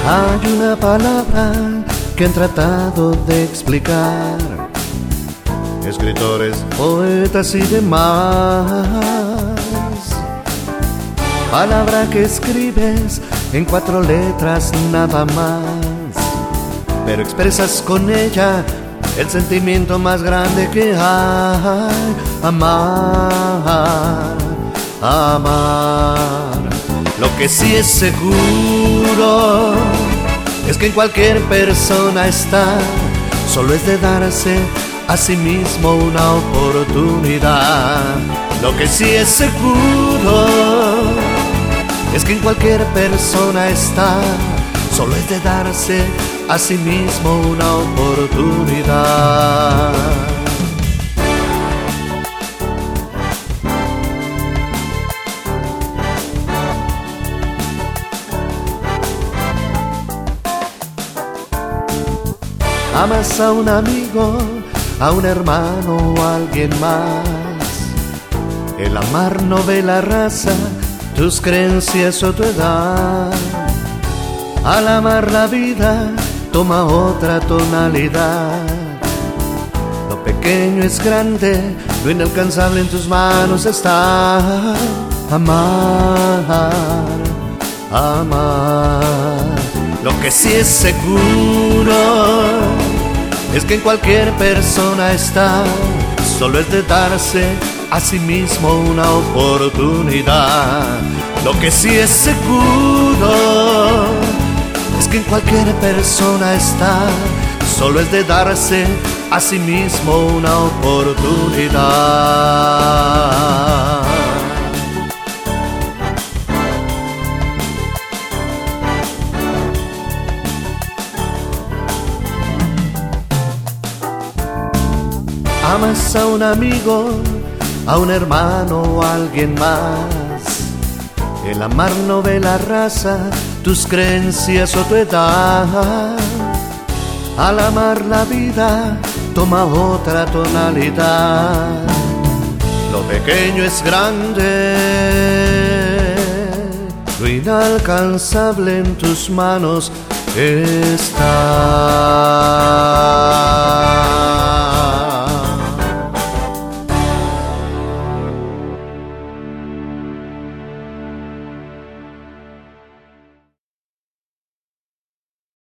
Hay una palabra que han tratado de explicar escritores, poetas y demás. Palabra que escribes en 4 letras nada más, pero expresas con ella el sentimiento más grande que hay. Amar, amar. Lo que sí es seguro es que en cualquier persona está, solo es de darse a sí mismo una oportunidad. Lo que sí es seguro es que en cualquier persona está, solo es de darse a sí mismo una oportunidad. Amas a un amigo, a un hermano o a alguien más. El amar no ve la raza, tus creencias o tu edad. Al amar la vida, toma otra tonalidad. Lo pequeño es grande, lo inalcanzable en tus manos está. Amar, amar. Lo que sí es seguro es que en cualquier persona está, solo es de darse a sí mismo una oportunidad. Lo que sí es seguro es que en cualquier persona está, solo es de darse a sí mismo una oportunidad. Amas a un amigo, a un hermano o a alguien más. El amar no ve la raza, tus creencias o tu edad. Al amar la vida, toma otra tonalidad. Lo pequeño es grande, lo inalcanzable en tus manos está.